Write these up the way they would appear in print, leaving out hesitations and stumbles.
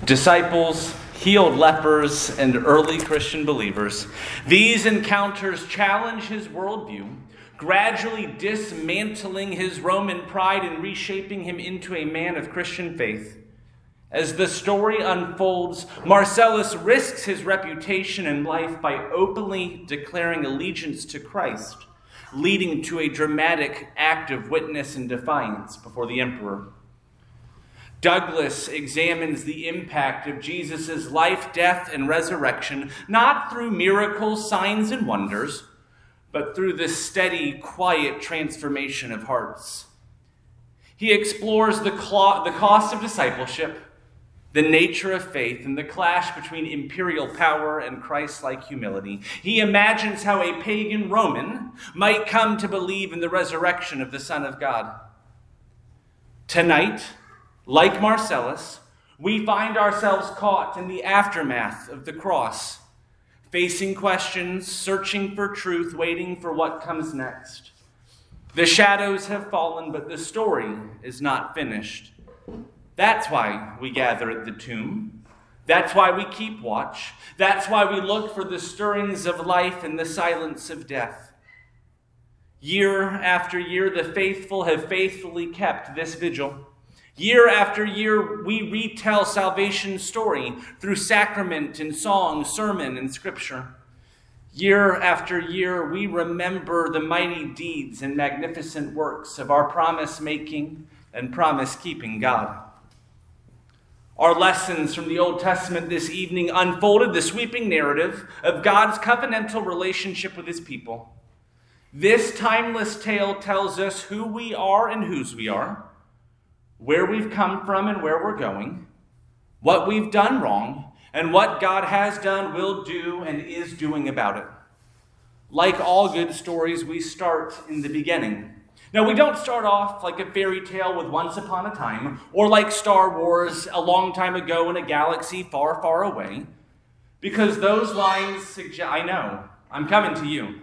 Disciples, healed lepers, and early Christian believers. These encounters challenge his worldview, gradually dismantling his Roman pride and reshaping him into a man of Christian faith. As the story unfolds, Marcellus risks his reputation and life by openly declaring allegiance to Christ, leading to a dramatic act of witness and defiance before the emperor. Douglas examines the impact of Jesus' life, death, and resurrection, not through miracles, signs, and wonders, but through the steady, quiet transformation of hearts. He explores the cost of discipleship, the nature of faith, and the clash between imperial power and Christ-like humility. He imagines how a pagan Roman might come to believe in the resurrection of the Son of God. Tonight, like Marcellus, we find ourselves caught in the aftermath of the cross, facing questions, searching for truth, waiting for what comes next. The shadows have fallen, but the story is not finished. That's why we gather at the tomb. That's why we keep watch. That's why we look for the stirrings of life and the silence of death. Year after year, the faithful have faithfully kept this vigil. Year after year, we retell salvation's story through sacrament and song, sermon, and scripture. Year after year, we remember the mighty deeds and magnificent works of our promise-making and promise-keeping God. Our lessons from the Old Testament this evening unfolded the sweeping narrative of God's covenantal relationship with his people. This timeless tale tells us who we are and whose we are, where we've come from and where we're going, what we've done wrong, and what God has done, will do, and is doing about it. Like all good stories, we start in the beginning. Now, we don't start off like a fairy tale with once upon a time, or like Star Wars a long time ago in a galaxy far, far away, because those lines suggest, I know, I'm coming to you.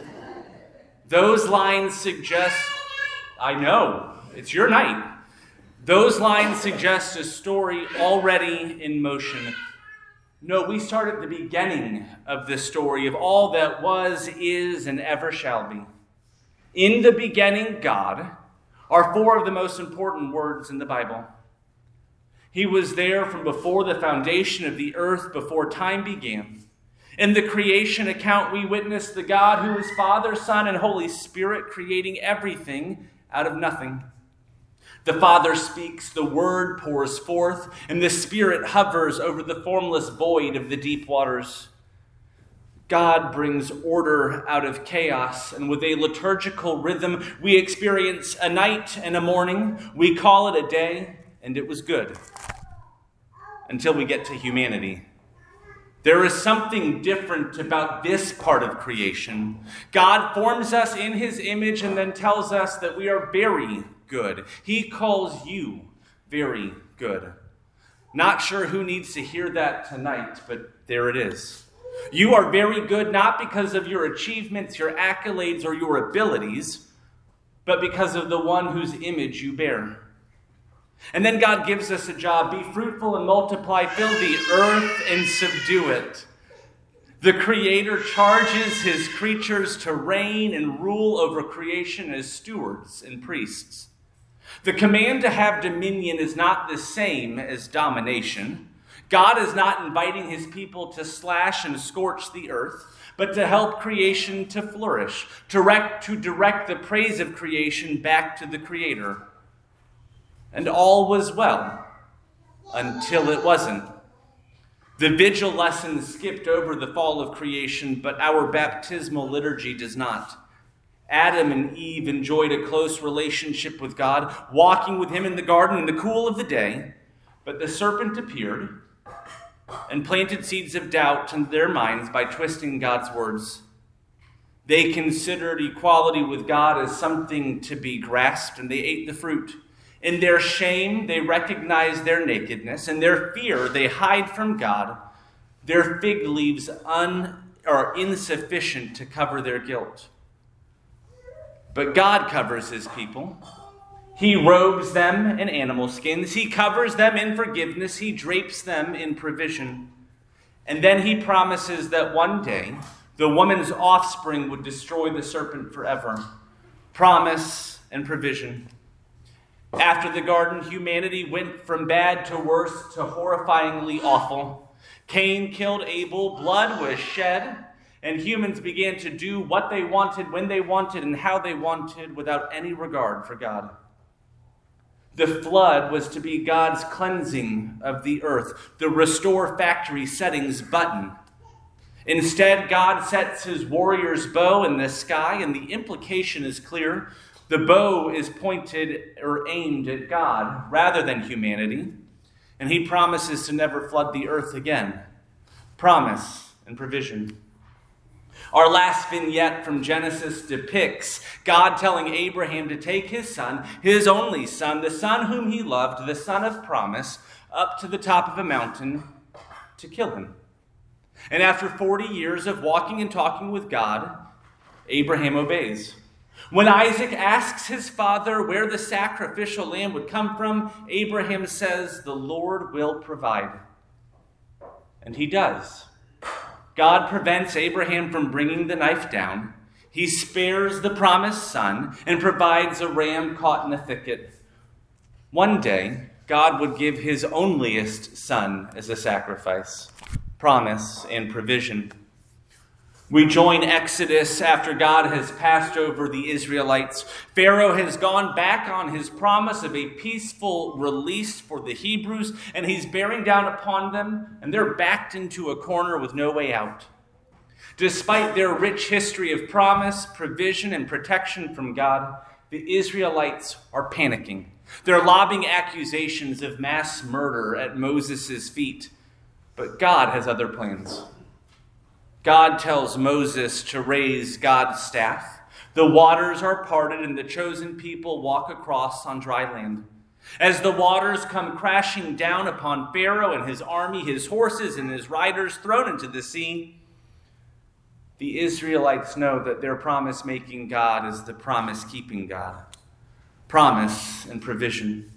Those lines suggest, I know, it's your night. Those lines suggest a story already in motion. No, we start at the beginning of this story of all that was, is, and ever shall be. In the beginning, God, are four of the most important words in the Bible. He was there from before the foundation of the earth, before time began. In the creation account, we witness the God who is Father, Son, and Holy Spirit, creating everything out of nothing. The Father speaks, the Word pours forth, and the Spirit hovers over the formless void of the deep waters. God brings order out of chaos, and with a liturgical rhythm, we experience a night and a morning. We call it a day, and it was good. Until we get to humanity. There is something different about this part of creation. God forms us in his image and then tells us that we are very good. He calls you very good. Not sure who needs to hear that tonight, but there it is. You are very good not because of your achievements, your accolades, or your abilities, but because of the one whose image you bear. And then God gives us a job: be fruitful and multiply, fill the earth and subdue it. The Creator charges his creatures to reign and rule over creation as stewards and priests. The command to have dominion is not the same as domination. God is not inviting his people to slash and scorch the earth, but to help creation to flourish, to direct the praise of creation back to the Creator. And all was well, until it wasn't. The vigil lesson skipped over the fall of creation, but our baptismal liturgy does not. Adam and Eve enjoyed a close relationship with God, walking with him in the garden in the cool of the day, but the serpent appeared and planted seeds of doubt in their minds by twisting God's words. They considered equality with God as something to be grasped, and they ate the fruit. In their shame, they recognize their nakedness. In their fear, they hide from God. Their fig leaves are insufficient to cover their guilt. But God covers his people. He robes them in animal skins. He covers them in forgiveness. He drapes them in provision. And then he promises that one day the woman's offspring would destroy the serpent forever. Promise and provision. After the garden, humanity went from bad to worse to horrifyingly awful. Cain killed Abel, blood was shed, and humans began to do what they wanted, when they wanted, and how they wanted, without any regard for God. The flood was to be God's cleansing of the earth, the restore factory settings button. Instead, God sets his warrior's bow in the sky, and the implication is clear. The bow is pointed or aimed at God rather than humanity, and he promises to never flood the earth again. Promise and provision. Our last vignette from Genesis depicts God telling Abraham to take his son, his only son, the son whom he loved, the son of promise, up to the top of a mountain to kill him. And after 40 years of walking and talking with God, Abraham obeys. When Isaac asks his father where the sacrificial lamb would come from, Abraham says, "The Lord will provide." And he does. God prevents Abraham from bringing the knife down. He spares the promised son and provides a ram caught in a thicket. One day, God would give his onlyest son as a sacrifice. Promise and provision. We join Exodus after God has passed over the Israelites. Pharaoh has gone back on his promise of a peaceful release for the Hebrews, and he's bearing down upon them, and they're backed into a corner with no way out. Despite their rich history of promise, provision, and protection from God, the Israelites are panicking. They're lobbing accusations of mass murder at Moses' feet, but God has other plans. God tells Moses to raise God's staff. The waters are parted and the chosen people walk across on dry land. As the waters come crashing down upon Pharaoh and his army, his horses and his riders thrown into the sea, the Israelites know that their promise-making God is the promise-keeping God. Promise and provision.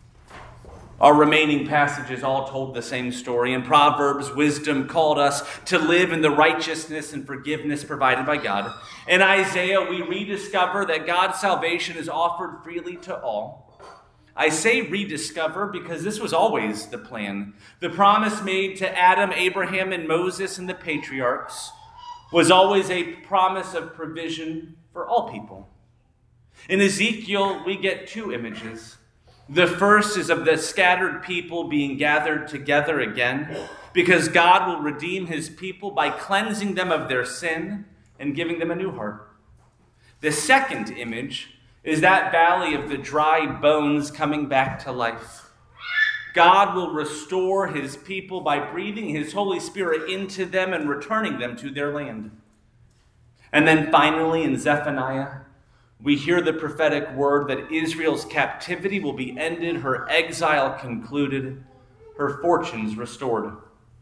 Our remaining passages all told the same story. In Proverbs, wisdom called us to live in the righteousness and forgiveness provided by God. In Isaiah, we rediscover that God's salvation is offered freely to all. I say rediscover because this was always the plan. The promise made to Adam, Abraham, and Moses and the patriarchs was always a promise of provision for all people. In Ezekiel, we get two images. The first is of the scattered people being gathered together again, because God will redeem his people by cleansing them of their sin and giving them a new heart. The second image is that valley of the dry bones coming back to life. God will restore his people by breathing his Holy Spirit into them and returning them to their land. And then finally in Zephaniah, we hear the prophetic word that Israel's captivity will be ended, her exile concluded, her fortunes restored.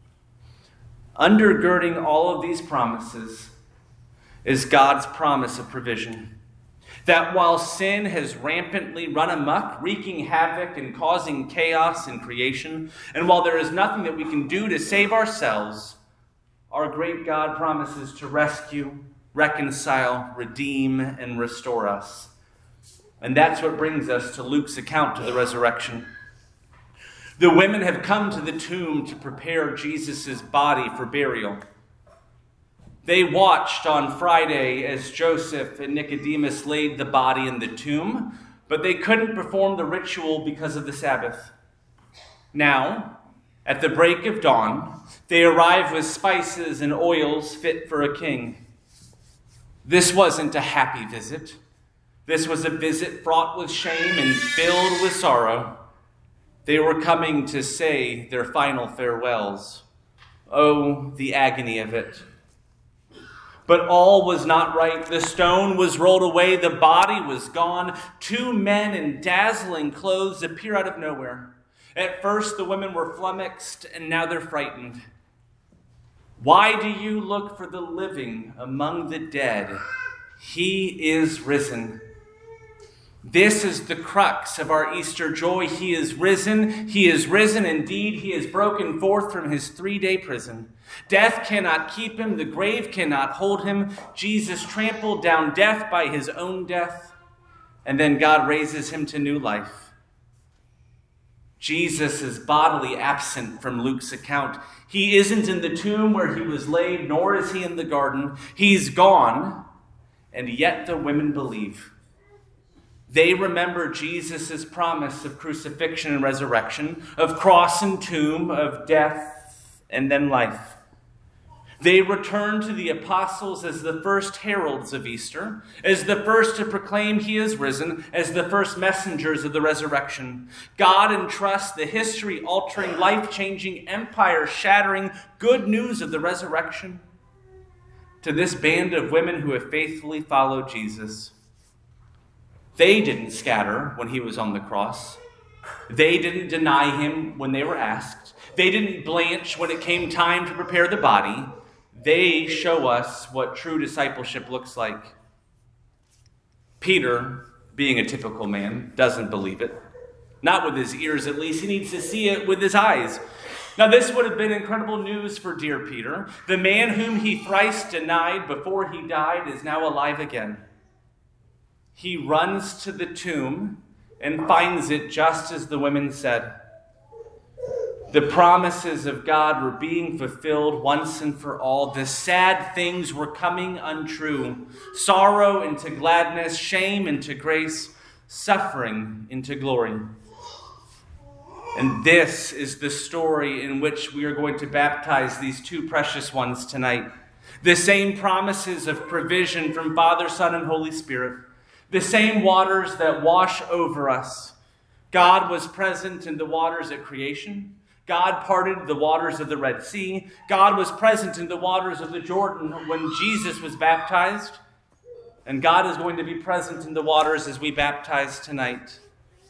Undergirding all of these promises is God's promise of provision. That while sin has rampantly run amok, wreaking havoc and causing chaos in creation, and while there is nothing that we can do to save ourselves, our great God promises to rescue, reconcile, redeem, and restore us. And that's what brings us to Luke's account of the resurrection. The women have come to the tomb to prepare Jesus' body for burial. They watched on Friday as Joseph and Nicodemus laid the body in the tomb, but they couldn't perform the ritual because of the Sabbath. Now, at the break of dawn, they arrive with spices and oils fit for a king. This wasn't a happy visit. This was a visit fraught with shame and filled with sorrow. They were coming to say their final farewells. Oh, the agony of it. But all was not right. The stone was rolled away. The body was gone. Two men in dazzling clothes appear out of nowhere. At first, the women were flummoxed, and now they're frightened. Why do you look for the living among the dead? He is risen. This is the crux of our Easter joy. He is risen. He is risen indeed. He is broken forth from his 3-day prison. Death cannot keep him. The grave cannot hold him. Jesus trampled down death by his own death. And then God raises him to new life. Jesus is bodily absent from Luke's account. He isn't in the tomb where he was laid, nor is he in the garden. He's gone, and yet the women believe. They remember Jesus' promise of crucifixion and resurrection, of cross and tomb, of death and then life. They return to the apostles as the first heralds of Easter, as the first to proclaim he is risen, as the first messengers of the resurrection. God entrusts the history-altering, life-changing, empire-shattering good news of the resurrection to this band of women who have faithfully followed Jesus. They didn't scatter when he was on the cross. They didn't deny him when they were asked. They didn't blanch when it came time to prepare the body. They show us what true discipleship looks like. Peter, being a typical man, doesn't believe it. Not with his ears, at least. He needs to see it with his eyes. Now, this would have been incredible news for dear Peter. The man whom he thrice denied before he died is now alive again. He runs to the tomb and finds it just as the women said. The promises of God were being fulfilled once and for all. The sad things were coming untrue. Sorrow into gladness, shame into grace, suffering into glory. And this is the story in which we are going to baptize these two precious ones tonight. The same promises of provision from Father, Son, and Holy Spirit. The same waters that wash over us. God was present in the waters at creation. God parted the waters of the Red Sea. God was present in the waters of the Jordan when Jesus was baptized. And God is going to be present in the waters as we baptize tonight.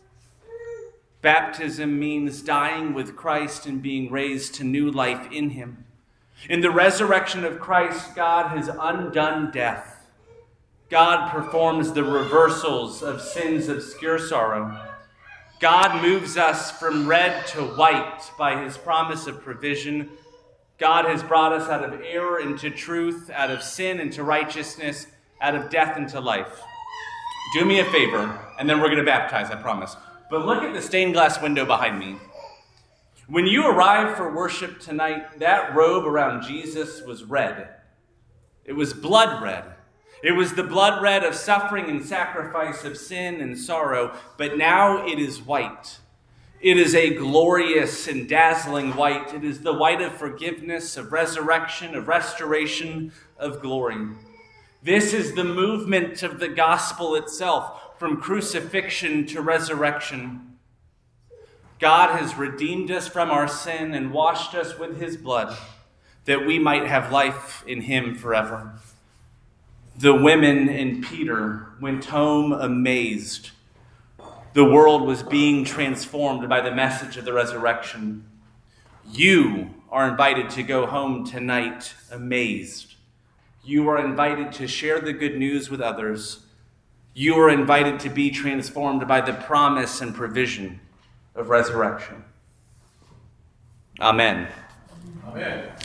Baptism means dying with Christ and being raised to new life in him. In the resurrection of Christ, God has undone death. God performs the reversals of sin's obscure sorrow. God moves us from red to white by his promise of provision. God has brought us out of error into truth, out of sin into righteousness, out of death into life. Do me a favor, and then we're going to baptize, I promise. But look at the stained glass window behind me. When you arrived for worship tonight, that robe around Jesus was red. It was blood red. It was the blood red of suffering and sacrifice, of sin and sorrow, but now it is white. It is a glorious and dazzling white. It is the white of forgiveness, of resurrection, of restoration, of glory. This is the movement of the gospel itself, from crucifixion to resurrection. God has redeemed us from our sin and washed us with his blood, that we might have life in him forever. The women and Peter went home amazed. The world was being transformed by the message of the resurrection. You are invited to go home tonight amazed. You are invited to share the good news with others. You are invited to be transformed by the promise and provision of resurrection. Amen. Amen.